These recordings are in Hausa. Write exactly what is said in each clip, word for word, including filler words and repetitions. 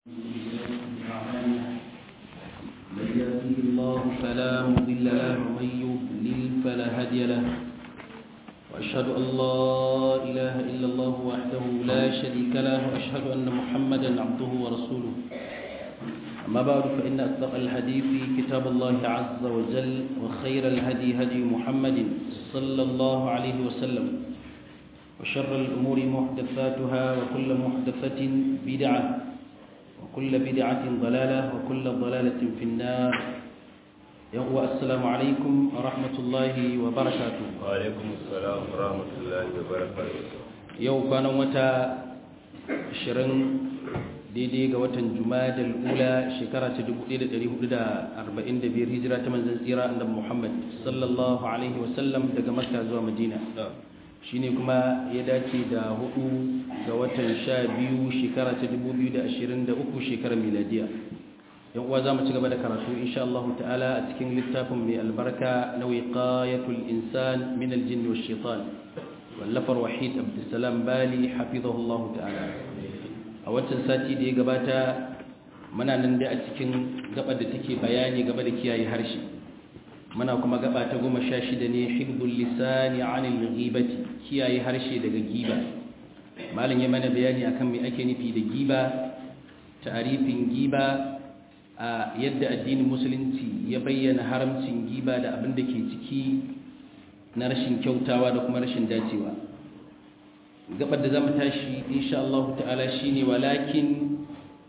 من يهده الله فلا مضل له ومن يضلل فلا هادي له وأشهد أن لا إله إلا الله وحده لا شريك له وأشهد أن محمدا عبده ورسوله أما بعد فإن أصدق الحديث كتاب الله عز وجل وخير الهدي هدي محمد صلى الله عليه وسلم وشر الأمور محدثاتها وكل محدثة بدعة وكل بدعة ضلالة وكل ضلالة في النار. السلام عليكم ورحمة الله وبركاته. وعليكم السلام ورحمة الله وبركاته. يوم كان متى شرن daidai ga watan Jumadal Ula shekara ta dubu ɗaya da ɗari hudu da arba'in da biyar hijira ta manzon tsira annabi Muhammad sallallahu alaihi wasallam daga Makka zuwa Madina. Shine kuma ya dace da hudu ga watan sha biyu shekara ta dubu biyu da ashirin da uku shekarar miladiya. Yan uwa zamu ci gaba da karatu insha Allah ta'ala a cikin littafin mai albarka na wiqayatul insan min al-jinn wash-shaytan wallafar Wahid Abdussalam Bali hafizahullah ta'ala. A wancan sati da ya gabata muna nan da a cikin gaba da take bayani gaba da kiyaye harshe. Muna kuma gaba ta goma sha shida ne hibdul lisani anil ghibati, kiyaye harshe daga giba. Malam ya mana bayani akan me ake nufi da giba, ta'arifin giba, a yadda addinin musulunci ya bayyana haramcin giba da abin da ke ciki na rashin kyautawa da kuma rashin dacewa. Gabar da zamu tashi insha Allah ta'ala shine walakin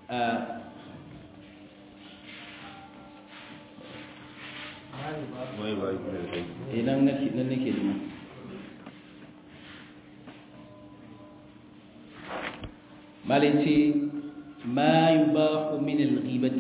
idan nake nan nake da malinci ma yubahu min al-ghibati,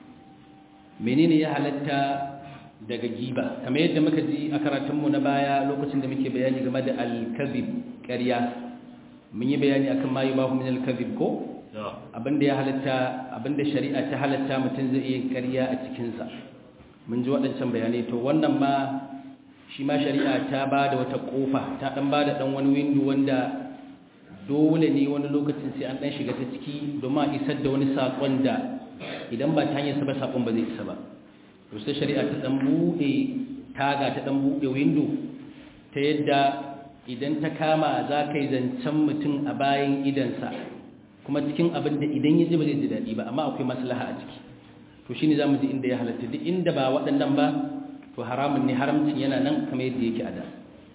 menene ya halatta daga giba kamar yadda muka ji a karatunmu na baya lokacin da muke bayani game da al-kadhib, ƙarya. Mun yi bayani akan ma yubahu min al-kadhib ko abinda ya halatta abinda shari'a ta halatta mutum zai yi ƙarya a cikin sa. Mun ji waɗancan bayanai to wannan ma shi ma shari'a ta bada wata kofa, ta dan bada dan wani window wanda dole ne wani lokacin sai an dan shiga ta ciki domin a isar da wani sakon da idan ba ta hanyar sa ba sakon ba zai isa ba. To sai shari'a ta dan bude taga, ta dan bude window ta yadda idan ta kama za ka yi zancen mutum a bayan idansa kuma cikin abin da idan ya ji ba zai ji daɗi ba amma akwai maslaha a ciki. To shi ne za mu ji inda ya halatta, duk inda ba waɗannan ba to haramun ne, haramcin yana nan kamar yadda yake a da.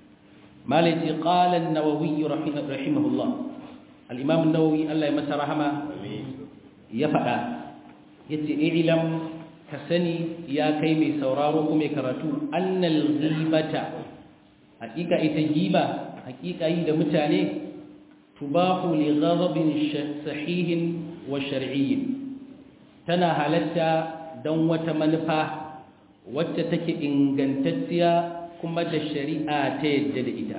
Malai ce qala an-Nawawi rahimahullah, al-Imam an-Nawawi Allah ya masa rahama ya faɗa yace i'lam ka sani ya kai mai sauraro ko mai karatu annal ghibata, hakika ita giba, hakika yi da mutane tubahu li ghadabin sahihin wa shar'iyyin, tana halatta don wata manufa wacce take ingantacciya kuma da shari'a ta yadda da ita.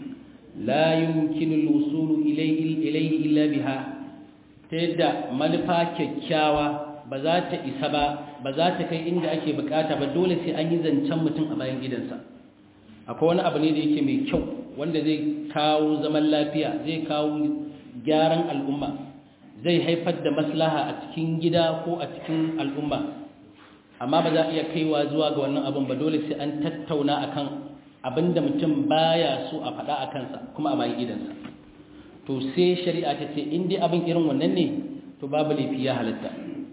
La yumkinu al-wusulu ilayhi ilayhi illa biha, ta yadda manufa kyakkyawa ba za ta isa ba, ba za ta kai inda ake bukata ba, dole sai an yi zancen mutum a bayan gidansa. Akwai wani abu ne da yake mai kyau wanda zai kawo zaman lafiya, zai kawo gyaran al'umma, zai haifar da maslaha a cikin gida ko a cikin al'umma, amma ba za a iya kaiwa zuwa ga wannan abin ba, dole sai an tattauna akan abin da mutum baya so a faɗa a kansa kuma a bayan gidansa. To sai shari'a ta ce in dai abin irin wannan ne to babu laifi ya halatta.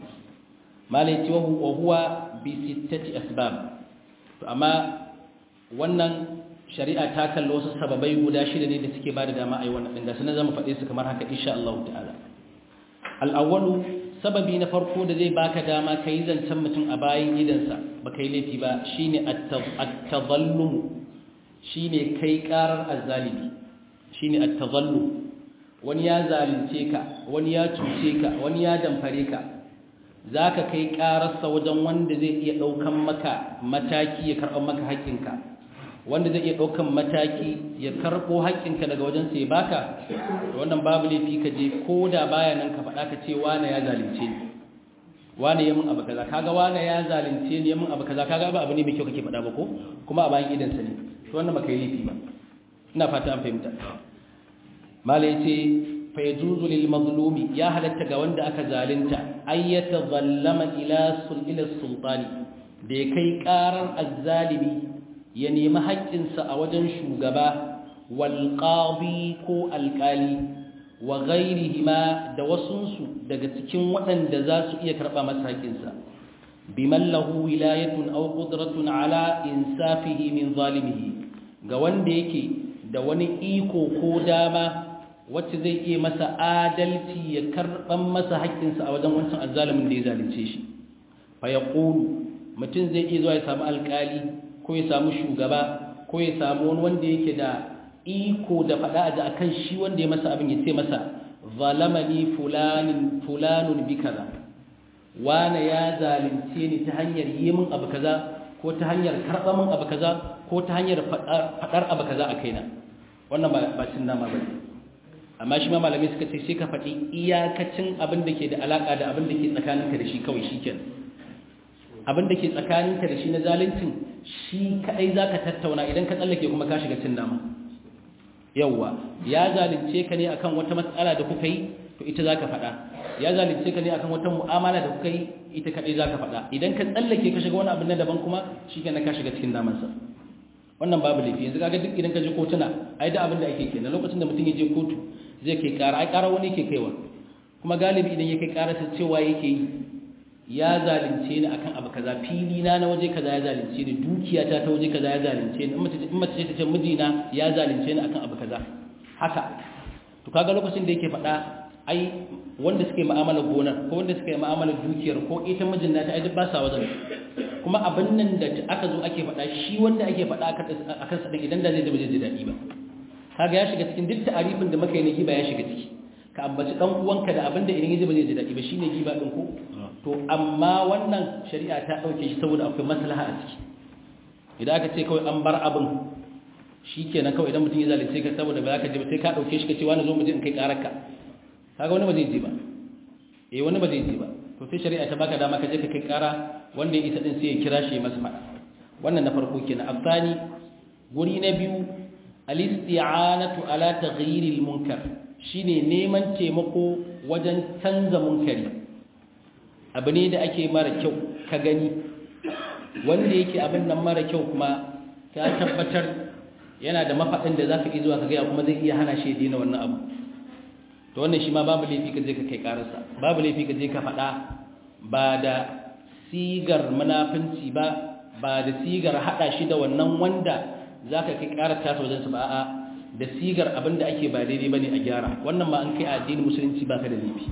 Malai ce wa huwa bi sittati asbab, to amma wannan shari'a ta kalli wasu sababai guda shida ne da suke ba da dama a yi wannan ɗin, ga sanar zama faɗe su kamar haka insha Allah ta'ala. Al'awwalu, sababi na farko da zai baka dama ka yi zancen mutum a bayan gidansa ba ka yi laifi ba shi ne attazallumu, shi ne kai ƙarar azzalimi, shi ne attazallum. Wani ya zalunce ka, wani ya cuce ka, wani ya damfare ka, za ka kai ƙararsa wajen wanda zai iya ɗaukan maka mataki ya karɓar maka haƙƙinka, wanda zai iya ɗaukan mataki ya karɓo haƙƙinka daga wajen sai baka. Wannan babu laifi ka je ko da baya nan ka faɗa ka ce wane ya zalunce ni, wane ya mun abu kaza, kaga wane ya zalunce ni ya mun abu kaza, kaga ba abu ne mai kyau kake faɗa ba ko kuma a bayan idansa ne, to wannan baka yi laifi ba. Ina fata an fahimta. Malai ce fa yajuzu lil mazlumi ya halatta ga wanda aka zalunta ayyata zallama ila sul ila sultani da ya kai karar azzalimi ya nemi haƙƙinsa a wajen shugaba wal qadi ko alƙali wa ghairihima da wasunsu daga cikin waɗanda za su iya karɓa masa haƙƙinsa biman lahu wilayatun aw qudratun ala insafihi min zalimihi ga wanda yake da wani iko ko dama wacce zai iya masa adalci ya karɓan masa haƙƙinsa a wajen wancan azzalimin da ya zalunce shi fa yaqulu mutum zai iya zuwa ya samu alƙali ko ya samu shugaba ko ya samu wani wanda yake da iko da faɗa a ji akan shi wanda ya masa abin ya ce masa zalamani fulanin fulanun bi kaza wane ya zalunce ni ta hanyar yi min abu kaza ko ta hanyar karɓa min abu kaza ko ta hanyar faɗar abu kaza a kaina wannan ba cin nama ba amma shi ma malamai suka ce sai ka faɗi iyakacin abin da ke da alaƙa da abin da ke tsakaninka da shi kawai shi kenan abin da ke tsakaninka da shi na zaluncin shi kaɗai za ka tattauna idan ka tsallake kuma ka shiga cin nama yawwa ya zalunce ka ne akan wata matsala da kuka yi to ita za ka faɗa ya zalunce ka ne akan wata mu'amala da kuka yi ita kaɗai za ka faɗa idan ka tsallake ka shiga wani abin na daban kuma shi kenan ka shiga cikin damansa wannan babu laifi yanzu kaga duk idan ka je kotuna ai da abin da ake kenan lokacin da mutum ya je kotu zai kai ƙara ai ƙara wani yake kaiwa kuma galibi idan ya kai ƙara ta cewa yake yi ya zalunce ni akan abu kaza fili na na waje kaza ya zalunce ni dukiya ta ta waje kaza ya zalunce ni in mace ce ta ce mijina ya zalunce ni akan abu kaza haka to kaga lokacin da yake faɗa ai wanda suke mu'amalar gonar ko wanda suke mu'amalar dukiyar ko ita mijin nata ai duk ba sa wajen kuma abin nan da aka zo ake faɗa shi wanda ake faɗa akan sa din idan da zai da bai ji daɗi ba kaga ya shiga cikin duk ta'arifin da muka yi na giba ya shiga ciki ka ambaci dan uwanka da abin da idan yaji ba zai ji daɗi ba shine giba din ko to amma wannan shari'a ta dauke shi saboda akwai maslaha a ciki idan aka ce kawai an bar abin shikenan kawai idan mutum ya zalunce ka saboda ba za ka je ba sai ka dauke shi ka ce wani zo mu je in kai kararka kaga wani ba zai je ba eh wani ba zai je ba to sai shari'a ta baka dama ka je ka kai kara wanda ya isa din sai ya kira shi masa fada wannan na farko kenan afani guri na biyu al-isti'anatu ala taghyiril munkar shine neman taimako wajen canza munkari abu ne da ake mara kyau ka gani wanda yake abin nan mara kyau kuma ka tabbatar yana da mafaɗin da zaka iya zuwa ka ga kuma zai iya hana shi daina wannan abu to wannan shi ma babu laifi ka je ka kai kararsa babu laifi ka je ka faɗa ba da sigar munafinci ba ba da sigar haɗa shi da wannan wanda zaka kai karar ta wajen su ba a'a da sigar abin da ake ba daidai bane a gyara wannan ma an kai a addinin musulunci baka da laifi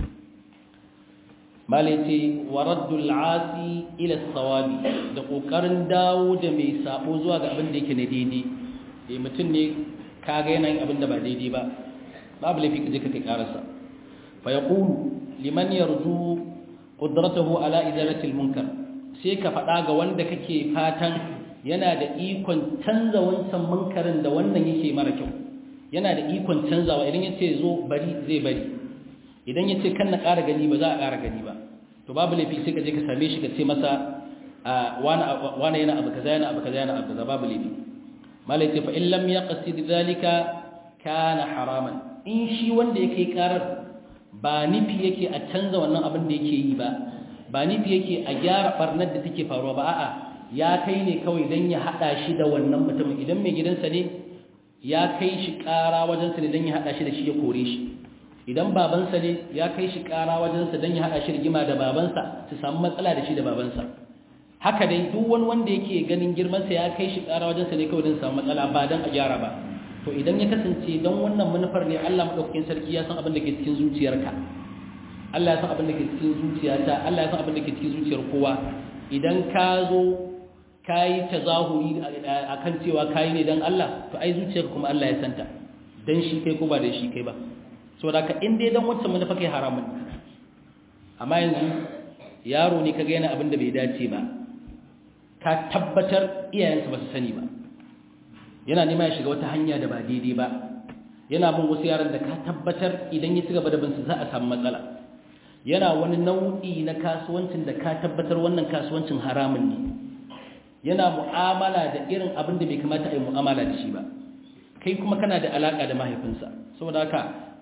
malaiti wa raddul asi ila sawabi da kokarin dawo da mai sabo zuwa ga abin da yake na daidai eh mutum ne kaga yana yin abin da ba daidai ba babu laifi kaje ka kai karasa fa yaqulu liman yarju qudratuhu ala izalati almunkar sai ka fada ga wanda kake fatan yana da ikon canza wancan munkarin da wannan yake mara kyau yana da ikon canzawa idan yace zo bari zai bari idan yace kan na ƙara gani ba za a ƙara gani ba to babu laifi sai ka je ka same shi ka ce masa wani wani yana abu kaza yana abu kaza yana abu kaza babu laifi malai ce fa in lam yaqsid zalika kana haraman in shi wanda yake karar ba nufi yake a canza wannan abin da yake yi ba ba nufi yake a gyara barnar da take faruwa ba a'a ya kai ne kawai dan ya hada shi da wannan mutumin idan mai gidansa ne ya kai shi kara wajensa ne dan ya hada shi da shi ya kore shi idan babansa ne ya kai shi kara wajensa dan ya hada shi rigima da babansa su samu matsala da shi da babansa haka dai duk wani wanda yake ganin girmansa ya kai shi kara wajensa ne kawai dan samu matsala ba dan a gyara ba to idan ya kasance don wannan manufar ne Allah madaukakin sarki ya san abin da ke cikin zuciyarka Allah ya san abin da ke cikin zuciyata Allah ya san abin da ke cikin zuciyar kowa idan ka zo kai tazahuri akan cewa kai ne dan Allah to ai zuciyarka kuma Allah ya santa dan shi kai ko ba dan shi kai ba saboda ka in dai dan wancan manufa kai haramun amma yanzu yaro ne kaga yana abin da bai dace ba ka tabbatar iyayensa ba su sani ba yana nema ya shiga wata hanya da ba daidai ba yana bin wasu yaran da ka tabbatar idan ya ci gaba da binsu za a samu matsala yana wani nau'i na kasuwancin da ka tabbatar wannan kasuwancin haramun ne yana mu'amala da irin abin da bai kamata a yi mu'amala da shi ba kai kuma kana da alaka da mahaifinsa saboda haka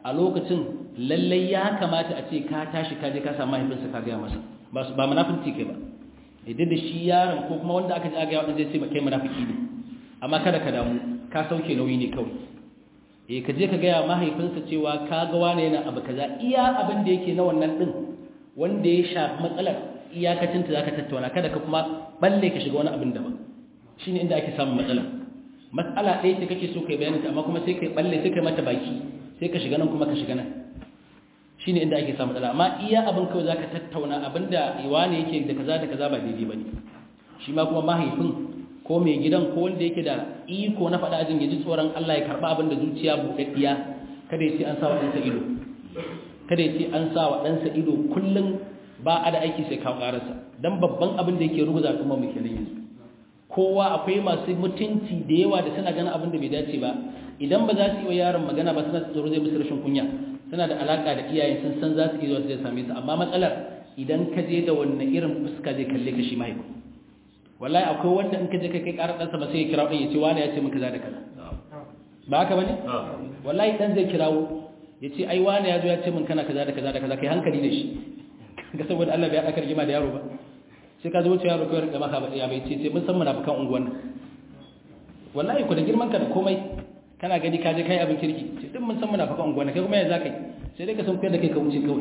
a lokacin lallai ya kamata a ce ka tashi ka je ka samu mahaifinsa ka gaya masa ba munafinci kai ba idan da shi yaron ko kuma wanda aka ji aga yawa zai ce kai munafiki ne amma kada ka damu ka sauke nauyi ne kawai eh ka je ka gaya mahaifinsa cewa ka ga wani yana abu kaza iya abin da yake na wannan din wanda ya shafi matsalar iyakacin ta zaka tattauna kada ka kuma balle ka shiga wani abin daban shine inda ake samun matsala matsala ɗaya ce kake so kai bayanin ta amma kuma sai kai balle sai kai mata baki sai ka shiga nan kuma ka shiga nan shine inda ake samun matsala amma iya abin kawai zaka tattauna abinda wani yake da kaza da kaza ba daidai bane shi ma kuma mahaifin ko mai gidan ko wanda yake da iko na faɗa ajin ya ji tsoron Allah ya karɓa abin da zuciya buɗaɗɗiya kada ya ce an sa wa ɗansa ido kada ya ce an sa wa ɗansa ido kullum ba a da aiki sai kawo ƙararsa don babban abin da yake ruguza kuma mu kenan yanzu kowa akwai masu mutunci da yawa da suna ganin abin da bai dace ba idan ba za su yi wa yaron magana ba suna tsoro zai musu rashin kunya suna da alaƙa da iyayen sun san za su iya zuwa su same su amma matsalar idan ka je da wannan irin fuska zai kalle ka shi mahaifin wallahi akwai wanda in ka je kai kai karar ɗansa ba sai ya kirawo ɗan ya ce wani ya ce min kaza da kaza ba haka bane wallahi dan zai kirawo ya ce ai wani ya zo ya ce min kana kaza da kaza da kaza kai hankali da shi ga saboda Allah bai haɗa rigima da yaro ba sai ka zo wuce yaro kai rinka maka ba ya bai ce sai mun san munafikan unguwan nan wallahi ku da girman ka da komai kana gani ka je kai abin kirki sai din mun san munafikan unguwan nan kai kuma ya zaka yi sai dai ka san kai da kai ka wuce kawai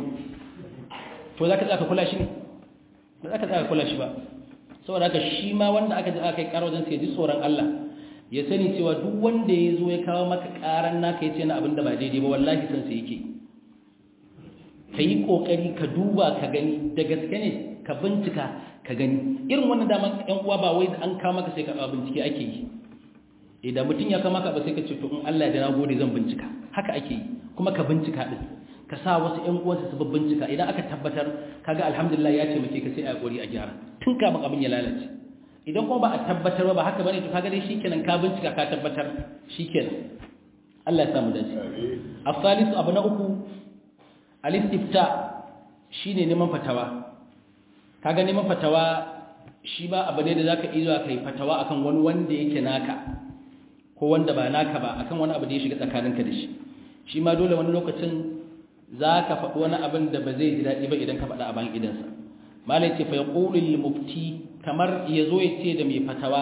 to zaka tsaka kula shi ne ba zaka tsaka kula shi ba saboda haka shi ma wanda aka ji aka yi ƙara wajen sai ji tsoron Allah ya sani cewa duk wanda ya zo ya kawo maka ƙaran naka ya ce na abin da ba daidai ba wallahi san sai yake ka yi ƙoƙari ka duba ka gani da gaske ne ka bincika ka gani irin wannan dama ƴan uwa ba wai an kawo maka sai ka bincike ake yi idan mutum ya kawo maka ba sai ka ce to in Allah ya da na gode zan bincika haka ake yi kuma ka bincika din ka sa wasu ƴan uwansa su bincika idan aka tabbatar kaga alhamdulillah ya ce muke ka sai a gori a gyara tun kafin abin ya lalace idan kuma ba a tabbatar ba haka bane to kaga dai shikenan ka bincika ka tabbatar shikenan Allah ya samu dace afsalis abu na uku al-istifta shine neman fatawa kaga neman fatawa shi ba abu ne da zaka iya kai fatawa akan wani wanda yake naka ko wanda ba naka ba akan wani abu da ya shiga tsakaninka da shi shi ma dole wani lokacin za ka faɗi wani abin da ba zai ji daɗi ba idan ka faɗa a bayan idansa malai ce fa yaqulu lil mufti kamar ya zo ya ce da mai fatawa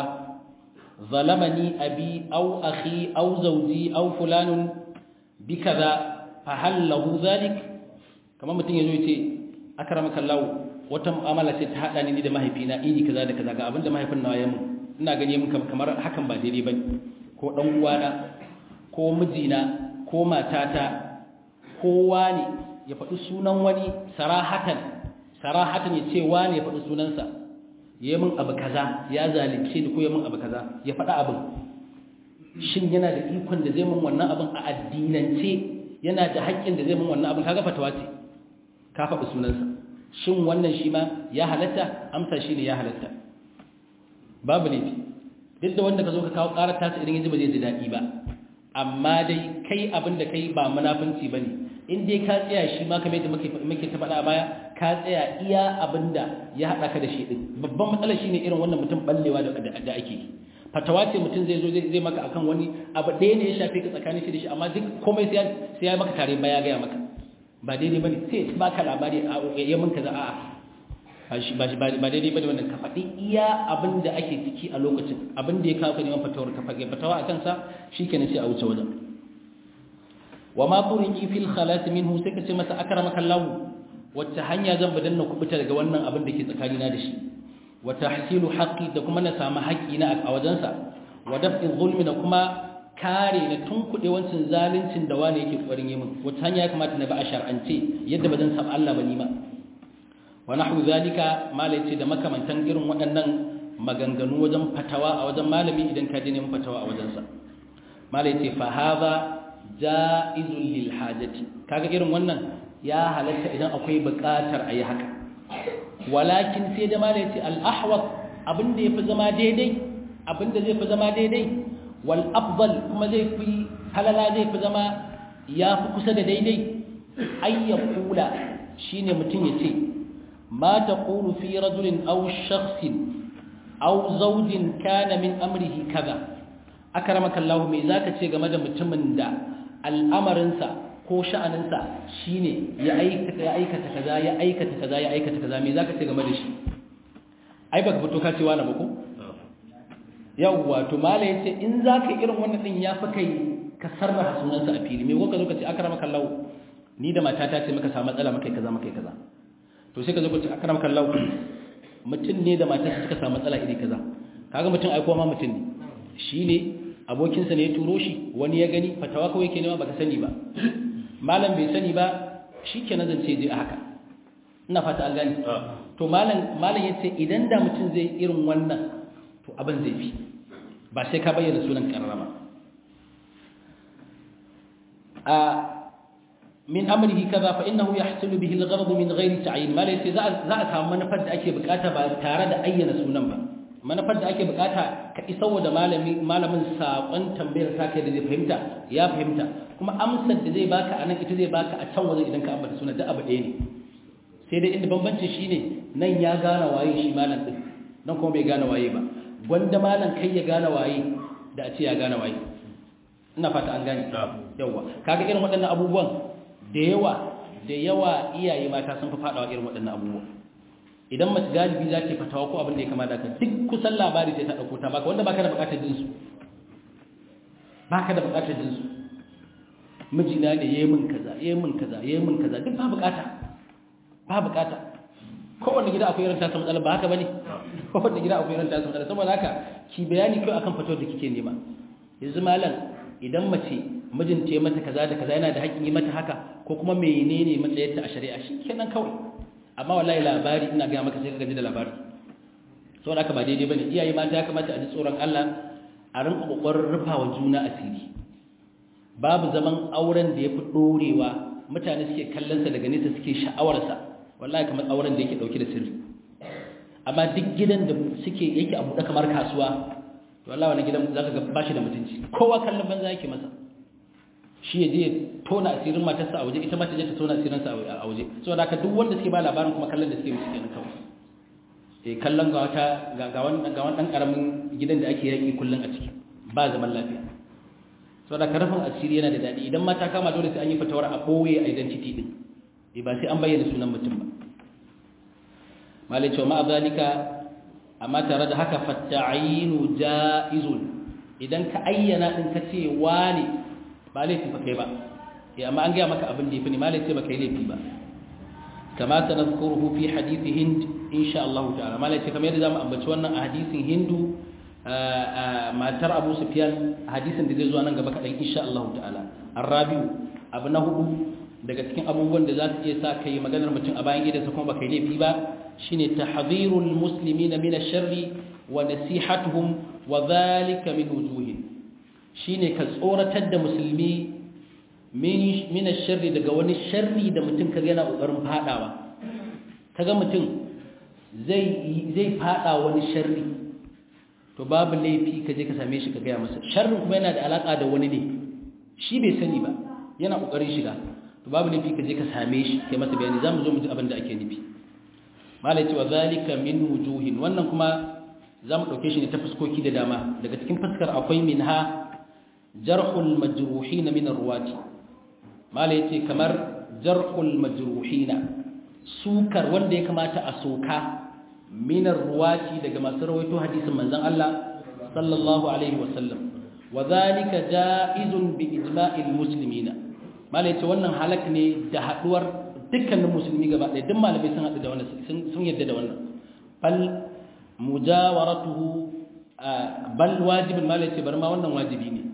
zalamani abi aw akhi aw zawji aw fulanun bi kaza fa hal lahu zalik kamar mutum ya zo ya ce akramaka Allah wata mu'amala ce ta hada ni da mahaifina iri kaza da kaza ga abin da mahaifin nawa ya mun ina gani mun kamar hakan ba daidai bane ko dan uwana ko mijina ko matata kowa ne ya faɗi sunan wani sarahatan sarahatan ya ce wani ya faɗi sunansa ya yi min abu kaza ya zalunce ni ko ya min abu kaza ya faɗi abin shin yana da ikon da zai min wannan abin a addinance yana da haƙƙin da zai min wannan abin kaga fatawa ce ka faɗi sunansa shin wannan shi ma ya halatta amsa shi ne ya halatta babu laifi duk da wanda ka zo ka kawo ƙarar tasa idan yanzu ba zai ji daɗi ba amma dai kai abin da kai ba munafunci ba ne in dai ka tsaya shi ma kamar yadda muke ta faɗa a baya ka tsaya iya abin da ya haɗa ka da shi ɗin babban matsalar shi ne irin wannan mutum ɓallewa da ake yi fatawa ce mutum zai zo zai maka akan wani abu ɗaya ne ya shafe ka tsakanin shi da shi amma duk komai sai ya maka tare ba ya gaya maka ba daidai ba ne sai ba ka labari a ya mun kaza a'a ba daidai ba ne wannan ka faɗi iya abin da ake ciki a lokacin abin da ya kawo ka neman fatawar ka fage fatawa a kansa shi kenan sai a wuce wajen wa ma turiki fil khalas minhu sai ka ce masa akramaka Allah wacce hanya zan badan na kubuta daga wannan abin da ke tsakanina da shi wa tahsilu haqqi da kuma na samu haƙƙi na a wajensa wa daf'i zulmi da kuma kare na tunkuɗe wancin zaluncin da wani yake ƙoƙarin yi min wacce hanya ya kamata na ba a shar'ance yadda ba zan saba Allah ba ni ma wa nahwu zalika malai ce da makamantan irin waɗannan maganganu wajen fatawa a wajen malami idan ka je neman fatawa a wajensa malai ce fa hadha ja'izul lil hajati kaga irin wannan ya halatta idan akwai buƙatar ayi haka walakin sai da malai ce al ahwat abinda yafi zama daidai abinda zai fi zama daidai wal afdal kuma zai fi halala zai fi zama yafi kusa da daidai ayyakula shine mutun yace ma taqulu fi rajulin aw shakhsin aw zawjin kana min amrihi kaza akramaka Allah me zaka ce game da mutumin da al'amarinsa ko sha'aninsa shine ya aikata ya aikata kaza ya aikata kaza ya aikata kaza me zaka ce game da shi ai baka fito ka ce wani ba ko yawwa to mala yace in zaka irin wannan din yafi kai ka sarrafa sunansa a fili me ko ka zo ka ce akramaka Allah ni da matata ce muka samu matsala muka kaza muka kaza to sai ka zo ka ce akramaka Allah mutum ne da matarsa suka samu matsala iri kaza kaga mutum ai kuma mutum ne shine abokinsa ne ya turo shi wani ya gani fatawa kawai yake nema baka sani ba malam bai sani ba shikenan zan ce je a haka ina fata an gani to malam malam yace idan da mutum zai irin wannan to abin zai fi ba sai ka bayyana sunan karrama a min amrihi kaza fa innahu yahsulu bihi al-gharad min ghairi ta'yin malam yace za za a samu manufar da ake bukata ba tare da ayyana sunan ba manufar da ake bukata ka isarwa da malami malamin sakon tambayar ta kai da zai fahimta ya fahimta kuma amsar da zai baka anan ita zai baka a can wajen idan ka ambata sunan da abu ɗaya ne sai dai inda bambanci shine nan ya gane waye shi malam din nan kuma bai gane waye ba gwanda malam kai ya gane waye da a ce ya gane waye ina fata an gane yawa kaga irin waɗannan abubuwan da yawa da yawa iyaye mata sun fi fadawa irin waɗannan abubuwan idan mace galibi za ta fatawa ko abin da ya kama da ka duk kusan labari sai ta dauko ta baka wanda baka da bukatar jin su baka da bukatar jin su mijina ne yayi min kaza yayi min kaza yayi min kaza duk ba bukata ba bukata kowanne gida akwai irin tasa matsala ba haka bane kowanne gida akwai irin tasa matsala saboda haka ki bayani kai akan fatawar da kike nema yanzu malam idan mace mijinta ya mata kaza da kaza yana da haƙƙin yi mata haka ko kuma menene matsayarta a shari'a shikenan kawai amma wallahi labari ina ga maka sai ka gaji da labari saboda haka ba daidai bane iyaye mata ya kamata a ji tsoron Allah a rinka kokarin rufawa juna asiri babu zaman auren da yafi dorewa mutane suke kallon sa daga nesa suke sha'awar sa wallahi kamar auren da yake dauke da sirri amma duk gidan da suke yake abu da kamar kasuwa to wallahi wannan gidan zaka ga bashi da mutunci kowa kallon banza yake masa shi ya je tona asirin matarsa a waje ita ma ta je ta tona asirinsa a waje saboda haka duk wanda suke ba labarin kuma kallon da suke musu kenan kawai eh kallon ga wata ga ga wannan ga wannan karamin gidan da ake yaki kullun a ciki ba zaman lafiya saboda karfin asiri yana da dadi idan mata kama dole sai an yi fatawar a boye identity din eh ba sai an bayyana sunan mutum ba malai cewa ma zalika amma tare da haka fatta'inu jaizun idan ka ayyana din kace wani ba laifi ba kai ba ya amma an gaya maka abin da yafi ne ma laifi ba kai laifi ba kama sanadkuruhu fi hadisi hind insha Allah ta'ala ma laifi kamar yadda zamu ambaci wannan a hadisin hindu matar Abu Sufyan hadisin da zai zo nan gaba kadan insha Allah ta'ala arabiu abu na hudu daga cikin abubuwan da za su iya sa kai maganar mutum a bayan gidansa kuma ba kai laifi ba shine tahdhirul muslimina min ash-sharri wa nasihatuhum wa dhalika min wujuhin shine ka tsoratar da musulmi min ash-sharri daga wani sharri da mutum kaga yana kokarin fadawa kaga mutum zai zai fada wani sharri to babu laifi ka je ka same shi ka ga masa sharrin kuma yana da alaka da wani ne shi bai sani ba yana kokarin shiga to babu laifi ka je ka same shi kai masa bayani zamu zo mu ji abin da ake nufi malai ce wa zalika min wujuhin wannan kuma zamu dauke shi ne ta fuskoki da dama daga cikin fuskar akwai minha jarhul majruhin min arwati malai ce kamar jarhul majruhin sukar wanda ya kamata a soka min arwati daga masu rawaito hadisin manzon Allah sallallahu alaihi wasallam wa zalika jaizun bi ijma'il muslimina malai ce wannan halak ne da haduwar dukkanin musulmi gaba ɗaya duk malamai sun haɗu da wannan sun yadda da wannan bal mujawaratuhu bal wajibin malai ce bar ma wannan wajibi ne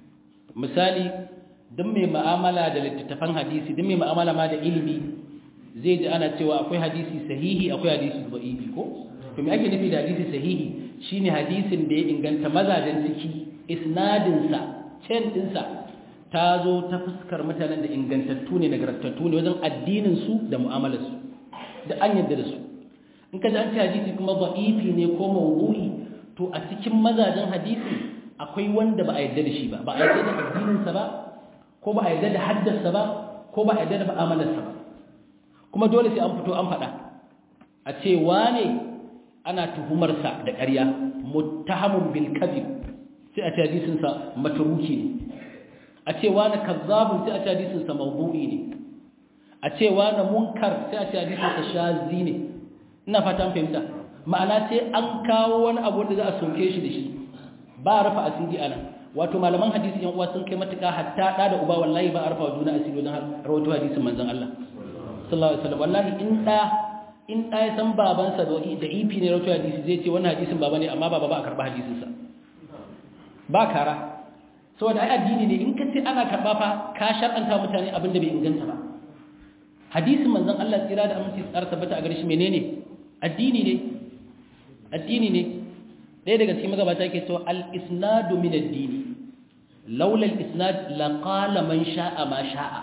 misali duk mai mu'amala da littattafan hadisi duk mai mu'amala ma da ilimi zai ji ana cewa akwai hadisi sahihi akwai hadisi da'ifi ko to me ake nufi da hadisi sahihi shine hadisin da ya inganta mazajen ciki isnadin sa chain din sa ta zo ta fuskar mutanen da ingantattu ne nagartattu ne wajen addinin su da mu'amalar su da an yadda da su in ka ji an ce hadisi kuma da'ifi ne ko mawdu'i to a cikin mazajen hadisi akwai wanda ba a yadda da shi ba ba a yadda da addinin sa ba ko ba a yadda da haddasa ba ko ba a yadda da mu'amalar sa ba kuma dole sai an fito an faɗa a ce wane ana tuhumar sa da ƙarya muttahamun bil kadhib sai a ce hadisin sa matruki ne a ce wani kazzabun sai a ce hadisin sa mawdu'i ne a ce wani munkar sai a ce hadisin sa shazi ne ina fata an fahimta ma'ana sai an kawo wani abu da za a soke shi da shi ba rafa asiri anan wato malaman hadisi yan uwa sun kai matuƙa hatta da da uba wallahi ba a rafa juna asiri wajen rawaito hadisin manzon Allah sallallahu alaihi wasallam wallahi in da in da ya san babansa da da ifi ne rawaito hadisi zai ce wannan hadisin baba ne amma baba ba a karba hadisin sa ba kara saboda ai addini ne in ka ce ana karba fa ka shar'anta mutane abin da bai inganta ba hadisin manzon Allah tsira da aminci tsara tabbata a gare shi menene addini ne addini ne ɗaya daga cikin magabata yake cewa al-isnadu min ad-dini laula al-isnad la qala man sha'a ma sha'a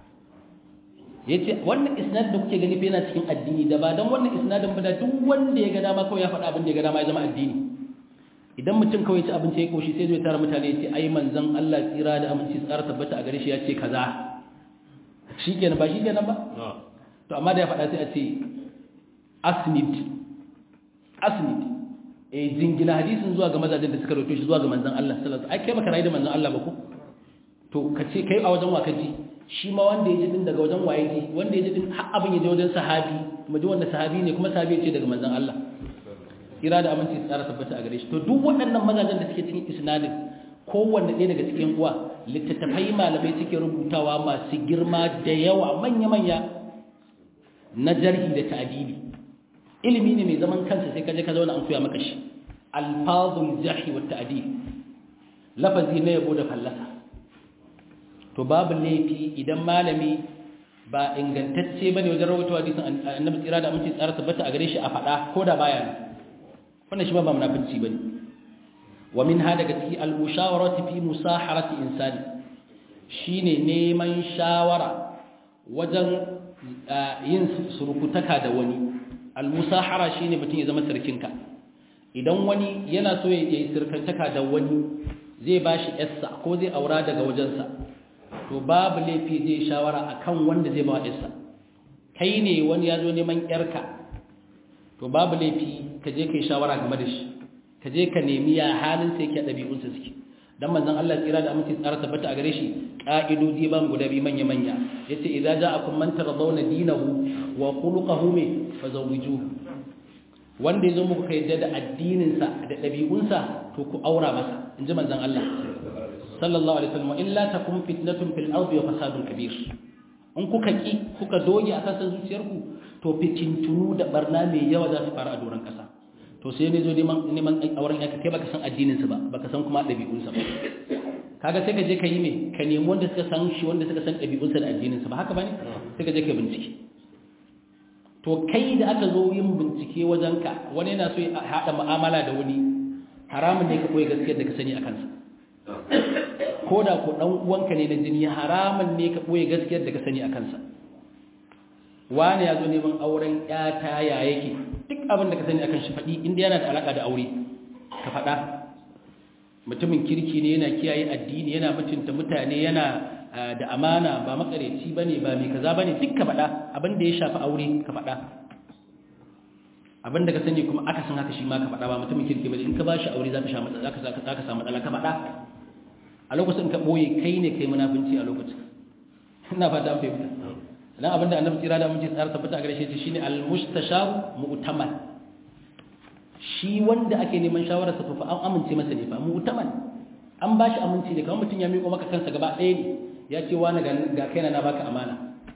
yace wannan isnad da kuke gani fa yana cikin addini da ba dan wannan isnadin ba da duk wanda ya ga dama kawai ya faɗa abin da ya ga dama ya zama addini idan mutum kawai ci abinci ya koshi sai zai tara mutane yace ai manzon Allah tsira da aminci tsara tabbata a gare shi yace kaza shikenan ba shikenan ba to amma da ya faɗa sai a ce asnid asnid eh jingina hadisin zuwa ga mazajin da suka rawaito shi zuwa ga manzon Allah sallallahu alaihi wasallam ai kai baka rayu da manzon Allah ba ko to kace kai a wajen wakaji shi ma wanda yaji din daga wajen waye ji wanda yaji din har abin yaje wajen sahabi kuma ji wanda sahabi ne kuma sahabi ce daga manzon Allah kira da aminci tsara tabbata a gare shi to duk waɗannan mazajin da suke cikin isnadin kowanne ɗaya daga cikin uwa littattafai malamai suke rubutawa masu girma da yawa manya-manya na jarhi da ta'dili ilimi ne mai zaman kansa sai kaje ka zauna an koya maka shi alfazul jahi wa ta'dil lafazi ne yabo da fallasa to babu laifi idan malami ba ingantacce bane wajen rawaito hadisin annabi tsira da aminci tsara tabbata a gare shi a fada ko da baya ne wannan shi ba ba munafici bane wa min hada daga cikin al-mushawarati fi musaharati insani shine neman shawara wajen yin surukutaka da wani al-musahara shine mutum ya zama sirkinka idan wani yana so ya yi sirkantaka da wani zai bashi yarsa ko zai aura daga wajensa to babu laifi zai shawara akan wanda zai ba yarsa kai ne wani ya zo neman yarka to babu laifi ka je kai shawara game da shi ka je ka nemi ya halin sai yake dabi'unsa suke dan manzon Allah tsira da aminci tsara tabbata a gare shi ka'idoji ban guda bi manya manya yace idza ja'akum man taradawna dinahu wa khuluquhu fazawwijuhu wanda yazo muku kai da addinin sa da dabi'unsa to ku aura masa inji manzon Allah sallallahu alaihi wasallam illa takum fitnatun fil ardi wa fasadun kabir in kuka ki kuka doge akan san zuciyarku to fitintunu da barna mai yawa za su fara a doran kasa to sai ne zo neman neman auren yaka kai baka san addinin sa ba baka san kuma dabi'un sa ba kaga sai ka je ka yi me ka nemi wanda suka san shi wanda suka san dabi'un sa da addinin sa ba haka bane sai ka je ka bincike to kai da aka zo yin bincike wajen ka wani yana so ya hada mu'amala da wani haramun ne ka koyi gaskiyar da ka sani akan sa ko da ko dan uwanka ne na jini haramun ne ka koyi gaskiyar da ka sani akan sa wani ya zo neman auren ƴata ya yake duk abin da ka sani akan shi faɗi inda yana da alaƙa da aure ka faɗa mutumin kirki ne yana kiyaye addini yana mutunta mutane yana da amana ba makareci bane ba mai kaza bane duk ka faɗa abin da ya shafi aure ka faɗa abin da ka sani kuma aka san haka shi ma ka faɗa ba mutumin kirki bane in ka bashi aure zaka sha matsala zaka zaka zaka samu matsala ka faɗa a lokacin ka boye kai ne kai munafinci a lokacin ina fata an fahimta dan abinda annabi tsira da mun ji tsara tabbata a gare shi shine al-mustashar mu'taman shi wanda ake neman shawara sa fa an amince masa ne fa mu'taman an bashi aminci ne kamar mutun ya miƙo maka kansa gaba ɗaya ne ya ce wani ga kaina na baka amana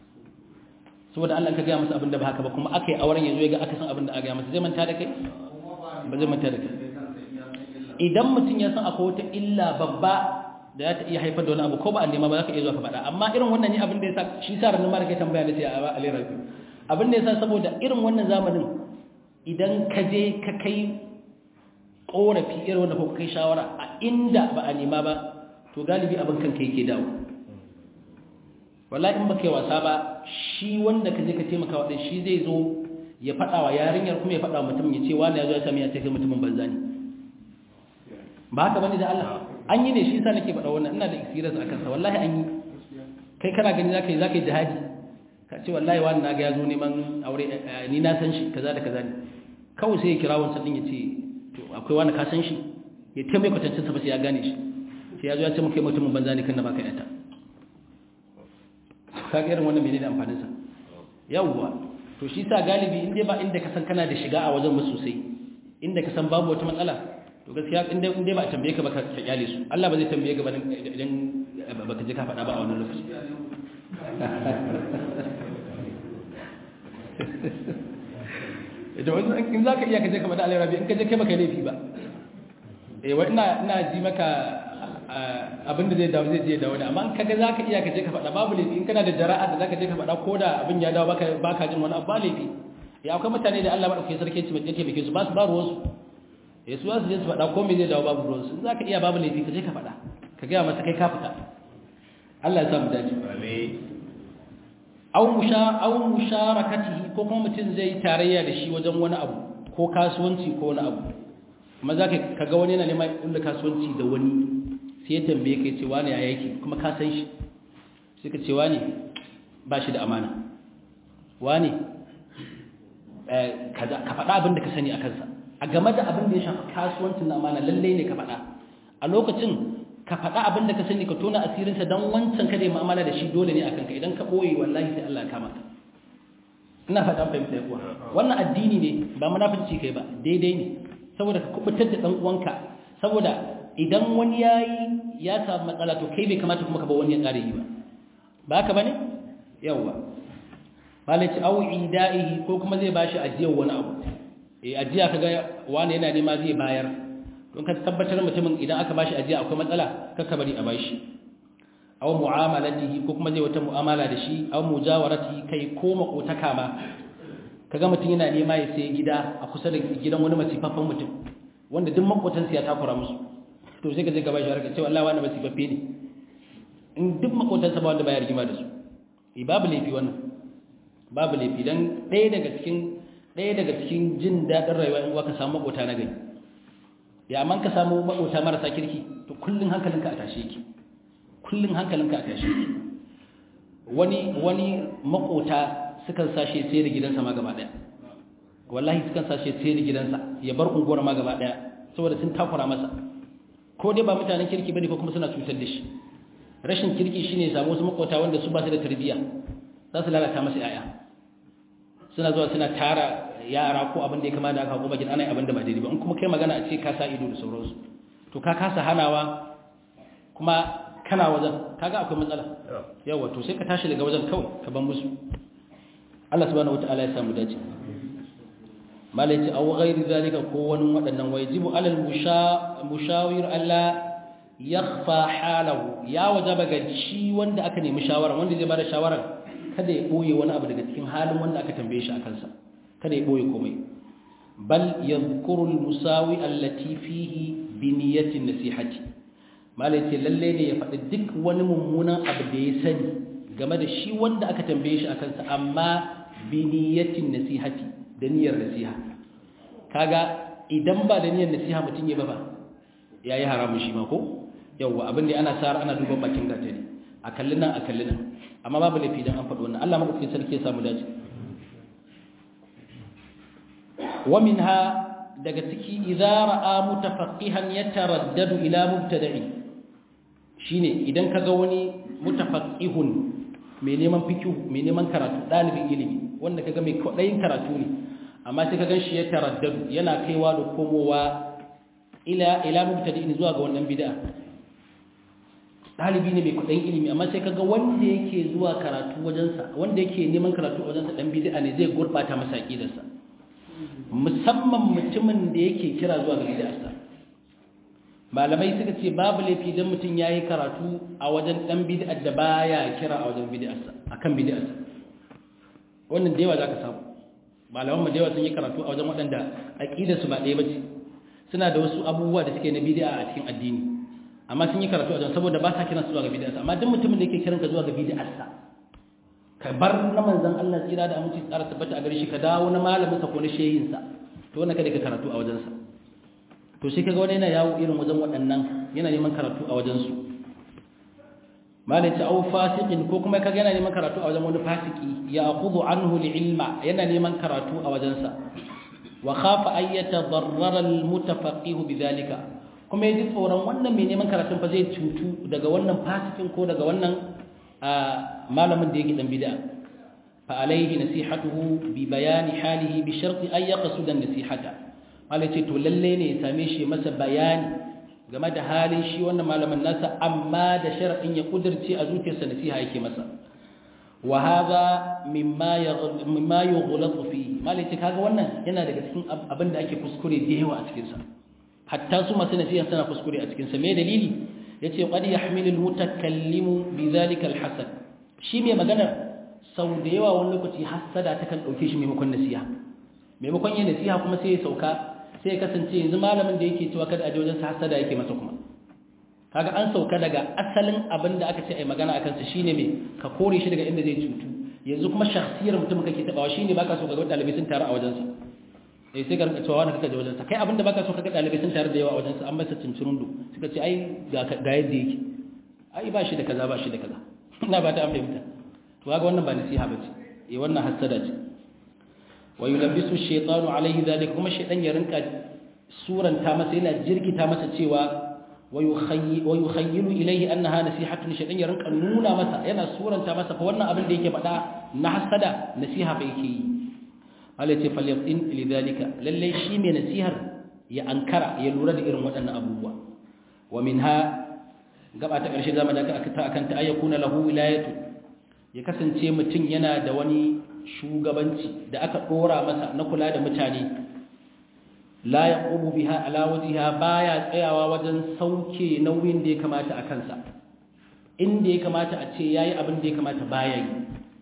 saboda Allah ka ga masa abinda ba haka ba kuma akai auren yazo ya ga aka san abinda aka ga masa zai manta da kai ba zai manta da kai idan mutun ya san akwai wata illa babba da ya ta iya haifar da wani abu ko ba a nema ba za ka iya zuwa ka faɗa amma irin wannan ne abin da ya sa shi sa ranar mara kai tambaya da ce a alera abin da ya sa saboda irin wannan zamanin idan ka je ka kai ƙorafi irin wanda ko kai shawara a inda ba a nema ba to galibi abin kanka yake dawo wallahi in baka yi wasa ba shi wanda ka je ka taimaka wa shi zai zo ya faɗa wa yarinyar kuma ya faɗa wa mutum ya ce wani ya zo ya sami ya ce kai mutumin banza ne ba haka bane da Allah an yi ne shi sa nake faɗa wannan ina da experience akan sa wallahi an yi kai kana gani zaka yi zaka yi jihadi ka ce wallahi wani naga ya zo neman aure ni na san shi kaza da kaza ne kawai sai ya kira wancan din ya ce to akwai wani ka san shi ya taimaka kwatancin sa ba sai ya gane shi sai ya zo ya ce muke mutumin banza ne kan da baka yata ka ga irin wannan menene amfanin sa yawwa to shi sa galibi in dai ba inda ka san kana da shiga a wajen ba sosai inda ka san babu wata matsala to gaskiya in dai in dai ba a tambaye ka ba ka kyale su Allah ba zai tambaye ka ba idan baka je ka faɗa ba a wannan lokaci idan wani in za ka iya ka je ka faɗa alai rabi in ka je kai baka laifi ba eh wa ina ina ji maka abin da zai dawo zai je dawo ne amma in kaga za ka iya ka je ka faɗa babu laifi in kana da jara'a da za ka je ka faɗa ko da abin ya dawo baka baka jin wani abu ba laifi ya akwai mutane da Allah madaukakin sarki ya ce mai yake bike su ba su ba ruwan su eh su za su je su faɗa ko me zai dawo babu ruwan su za ka iya babu laifi ka je ka faɗa ka ga masa kai ka fita Allah ya sa mu dace amin aw musha aw musharakatihi ko kuma mutum zai tarayya da shi wajen wani abu ko kasuwanci ko wani abu kuma zaka kaga wani yana neman kullu kasuwanci da wani sai ya tambaye ka ce wani ya yake kuma ka san shi sai ka ce wani ba shi da amana wani eh kaza ka faɗa abin da ka sani a kansa a game da abin da ya shafi kasuwancin na amana lalle ne ka faɗa a lokacin ka faɗa abin da ka sani ka tona asirinsa don wancan kada ya mu'amala da shi dole ne a kanka idan ka ɓoye wallahi sai Allah ya kama ka ina faɗa fahimta ya kuwa wannan addini ne ba munafici kai ba daidai ne saboda ka kubutar da ɗan uwanka saboda idan wani yayi ya samu matsala to kai bai kamata kuma ka ba wani ya ƙara yi ba ba haka bane yawa malaci au idaihi ko kuma zai bashi ajiyar wani abu eh ajiya kaga wani yana nema zai bayar don ka tabbatar mutumin idan aka bashi ajiya akwai matsala kaka bari a bashi aw mu'amalatihi ko kuma zai wata mu'amala da shi aw mujawarati kai ko makotaka ma kaga mutum yana nema ya sai gida a kusa da gidan wani masifaffen mutum wanda duk makotansa ya takura musu to sai ka je ka bashi harka cewa Allah wani masifaffe ne in duk makotansa ba wanda baya rigima da su eh babu laifi wannan babu laifi dan ɗaya daga cikin ɗaya daga cikin jin daɗin rayuwa in ka samu makota na gani ya amma ka samu makota marasa kirki to kullun hankalinka a tashe yake kullun hankalinka a tashe yake wani wani makota sukan sashe sai da gidansa ma gaba daya wallahi sukan sashe sai da gidansa ya bar unguwar ma gaba daya saboda sun takura masa ko dai ba mutanen kirki bane ko kuma suna cutar da shi rashin kirki shine ya samu wasu makota wanda su ba su da tarbiyya za su lalata masa yaya suna zuwa suna tara yara ko abin da ya kama da aka kuma gidan abin da ba daidai ba in kuma kai magana a ce ka sa ido da sauransu to ka kasa hanawa kuma kana wajen kaga akwai matsala yawa to sai ka tashi daga wajen kawai ka ban musu Allah subhanahu wataala ya samu dace malaiti aw ghairi zalika ko wani wadannan wajibu alal mushawir alla yakhfa halahu ya wajaba ga shi wanda aka nemi shawara wanda zai bada shawara kada ya boye wani abu daga cikin halin wanda aka tambaye shi akan sa kada ya boye komai bal yadhkuru al-musawi allati fihi bi niyyati nasihati malaiti lalle ne ya faɗi duk wani mummunan abu da ya sani game da shi wanda aka tambaye shi akan sa amma bi niyyati nasihati da niyyar nasiha kaga idan ba da niyyar nasiha mutun ya ba ba yayi haramun shi ma ko yawa abin da ana sar ana duban bakin gatari a kallin nan a kallin nan amma babu laifi dan an faɗi wannan Allah madaukakin sarki ya samu dace wa minha daga ciki idza ra'a mutafaqqihan yataraddadu ila mubtada'i shine idan kaga wani mutafaqqihun mai neman fiqh mai neman karatu dalibin ilimi wanda kaga mai kodayin karatu ne amma sai kaga shi ya taraddadu yana kaiwa da komowa ila ila mubtadi'in zuwa ga wannan bid'a dalibi ne mai kodayin ilimi amma sai kaga wanda yake zuwa karatu wajensa wanda yake neman karatu wajensa dan bid'a ne zai gurbata masa aqidarsa musamman mutumin da yake kira zuwa ga bid'arsa malamai suka ce babu laifi dan mutum yayi karatu a wajen dan bid'ar da baya kira a wajen bid'arsa akan bid'arsa wannan da yawa zaka samu malaman mu da yawa sun yi karatu a wajen waɗanda aqidarsu ba ɗaya bace suna da wasu abubuwa da suke na bid'a a cikin addini amma sun yi karatu a wajen saboda ba sa kiran su zuwa ga bid'arsa amma duk mutumin da yake kiran ka zuwa ga bid'arsa ka bar na manzon Allah tsira da aminci tsara tabbata a gare shi ka dawo na malamin sa ko na shehin sa to wannan kada ka karatu a wajen sa to sai kaga wani yana yawo irin wajen waɗannan yana neman karatu a wajen su malaci au fasiqin ko kuma kaga yana neman karatu a wajen wani fasiki ya akhudhu anhu ilma yana neman karatu a wajen sa wa khafa an yatadarrara al-mutafaqqih bidhalika kuma ya ji tsoron wannan mai neman karatun fa zai cutu daga wannan fasikin ko daga wannan malamin da yake dan bid'a fa alaihi nasihatuhu bi bayani halihi bi sharti ay yaqsud an nasihata malai ce to lalle ne ya same shi masa bayani game da halin shi wannan malamin nasa amma da sharadin ya kudirce a zuciyarsa nasiha yake masa wa hadha mimma mimma yughlatu fi malai ce kaga wannan yana daga cikin abin da ake kuskure da yawa a cikin sa hatta su masu nasiha suna kuskure a cikin sa me dalili yace qad yahmilu al-mutakallimu bidhalika al-hasad shi mai magana sau da yawa wani lokaci hasada ta kan dauke shi maimakon nasiha maimakon yin nasiha kuma sai ya sauka sai ya kasance yanzu malamin da yake cewa kada a je wajen sa hasada yake masa kuma kaga an sauka daga asalin abin da aka ce ai magana akan sa shine me ka kore shi daga inda zai cutu yanzu kuma shakhsiyar mutum kake tabawa shine baka so kaga dalibai sun taru a wajen sa eh sai ka rinka cewa wani kaka je wajen sa kai abin da baka so kaga dalibai sun taru da yawa a wajen sa an masa cincirundo suka ce ai ga ga yadda yake ai ba shi da kaza ba shi da kaza ina ba ta amfani to kaga wannan ba nasiha bace eh wannan hasada ce wa yulabbisu ash-shaytanu alayhi dhalika kuma shaytan ya rinka suranta masa yana jirkita masa cewa wa yukhayyilu ilayhi annaha nasihatun shaytan ya rinka nuna masa yana suranta masa fa wannan abin da yake faɗa na hasada nasiha fa yake yi Allah ce falyafin lidhalika lalle shi mai nasihar ya ankara ya lura da irin waɗannan abubuwa wa minha gaba ta ƙarshe zamu da aka ta akan ta ayyukuna lahu wilayatu ya kasance mutum yana da wani shugabanci da aka dora masa na kula da mutane la yaqumu biha ala wajhiha baya tsayawa wajen sauke nauyin da ya kamata a kansa inda ya kamata a ce yayi abin da ya kamata baya yi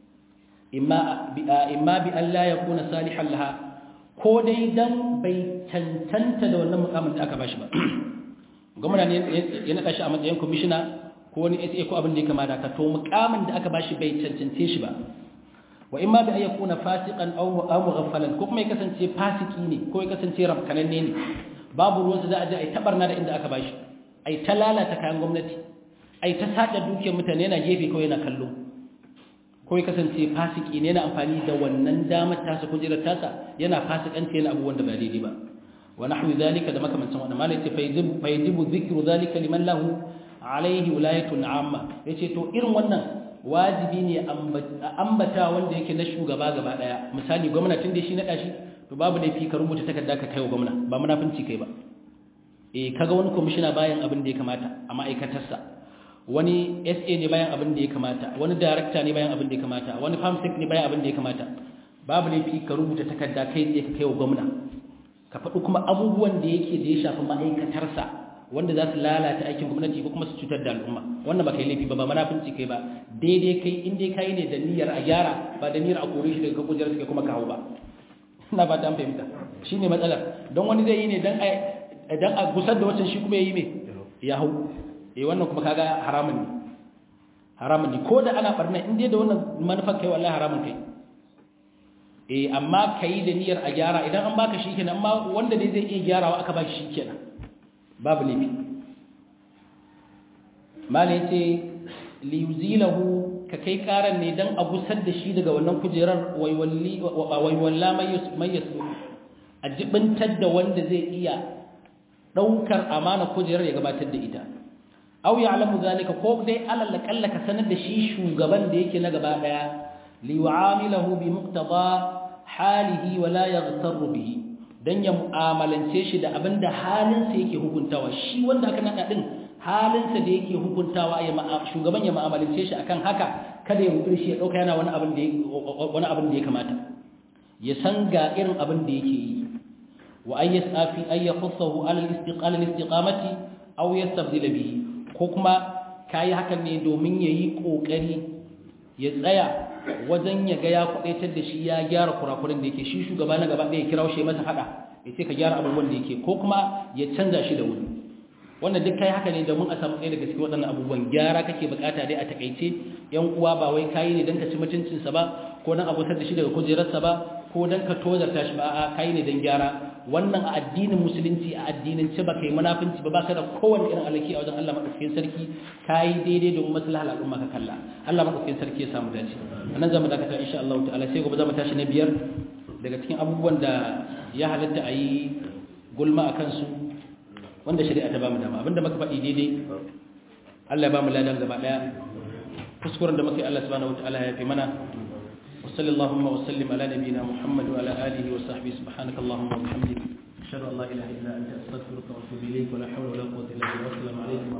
imma bi imma bi alla yakuna salihan laha ko dai dan bai tantanta da wannan mukamin da aka bashi ba gwamnati ne ya naka shi a matsayin commissioner ko wani S A ko abin da ya kamata ka to mukamin da aka bashi bai cancance shi ba wa imma bi ayyakuna fasiqan aw aw mughaffalan ko kuma ya kasance fasiki ne ko ya kasance rabkananne ne babu ruwansa za a je ai tabarna da inda aka bashi ai ta lalata kayan gwamnati ai ta sada dukiyar mutane yana gefe ko yana kallo ko ya kasance fasiki ne yana amfani da wannan damar tasa kujerar tasa yana fasikanci yana abubuwan da ba daidai ba wa nahwu zalika da makamancin wannan malai ce fa yajibu dhikru zalika liman lahu alaihi wilayatun amma yace to irin wannan wajibi ne ambata wanda yake na shugaba gaba daya misali gwamnatin da shi na dashi to babu laifi ka rubuta takarda ka kai wa gwamna ba munafinci kai ba eh kaga wani commissioner bayan abin da ya kamata a ma'aikatarsa wani S A ne bayan abin da ya kamata wani director ne bayan abin da ya kamata wani farmsec ne bayan abin da ya kamata babu laifi ka rubuta takarda kai tsaye ka kai wa gwamna ka faɗi kuma abubuwan da yake da ya shafi ma'aikatarsa wanda za su lalata aikin gwamnati ko kuma su cutar da al'umma wannan ba kai laifi ba ba munafinci kai ba daidai kai in dai kai ne da niyyar a gyara ba da niyyar a kore shi daga kujerar kai kuma kawo ba ina ba ta fahimta shine matsalar don wani zai yi ne dan a dan a gusar da wancan shi kuma yayi me ya hau eh wannan kuma kaga haramun ne haramun ne ko da ana barna in dai da wannan manufar kai wallahi haramun kai eh amma kai da niyyar a gyara idan an baka shi kenan amma wanda dai zai iya gyarawa aka baki shi kenan babu laifi mala yace liyuzilahu ka kai karan ne dan a gusar da shi daga wannan kujerar waiwalli waiwalla mai yasu a jibintar da wanda zai iya daukar amana kujerar ya gabatar da ita aw ya'lamu zalika ko dai alal kalla ka sanar da shi shugaban da yake na gaba daya liyu'amilahu bi muqtada halihi wa la yaghtarru bihi dan ya mu'amalance shi da abinda halinsa yake hukuntawa shi wanda aka nada din halinsa da yake hukuntawa ya shugaban ya mu'amalance shi akan haka kada ya rubuce shi ya dauka yana wani abin da wani abin da ya kamata ya san ga irin abin da yake yi wa ay yasafi ay yaqsahu ala al-istiqala al-istiqamati aw yastabdil bihi ko kuma kai hakan ne domin yayi kokari ya tsaya wajen ya ga ya kudaitar da shi ya gyara kurakuren da yake shi shugaba na gaba ɗaya kirawo shi masa hada ya ce ka gyara abubuwan da yake ko kuma ya canza shi da wuri wannan duk kai haka ne domin a samu ɗaya daga cikin waɗannan abubuwan gyara kake bukata dai a takaice yan uwa ba wai kayi ne don ka ci mutuncinsa ba ko don abotar da shi daga kujerarsa ba ko don ka tozarta shi ba a kayi ne don gyara wannan a addinin musulunci a addinin ci ba kai munafinci ba baka da kowanne irin alaki a wajen Allah madaukakin sarki kayi daidai domin maslahar al'umma ka kalla Allah madaukakin sarki ya samu dace anan zamu dakata insha Allah ta'ala sai gobe zamu tashi na biyar daga cikin abubuwan da ya halatta a yi gulma akan su wanda shari'a ta ba mu dama abinda muka faɗi daidai Allah ya ba mu ladan gaba daya kuskuren da muka yi Allah subhanahu wataala ya fi mana wa sallallahu wa sallim ala nabiyyina Muhammad wa ala alihi wa sahbihi subhanakallahumma wa bihamdika ashhadu an la ilaha illa anta astaghfiruka wa atubu ilayk wa la hawla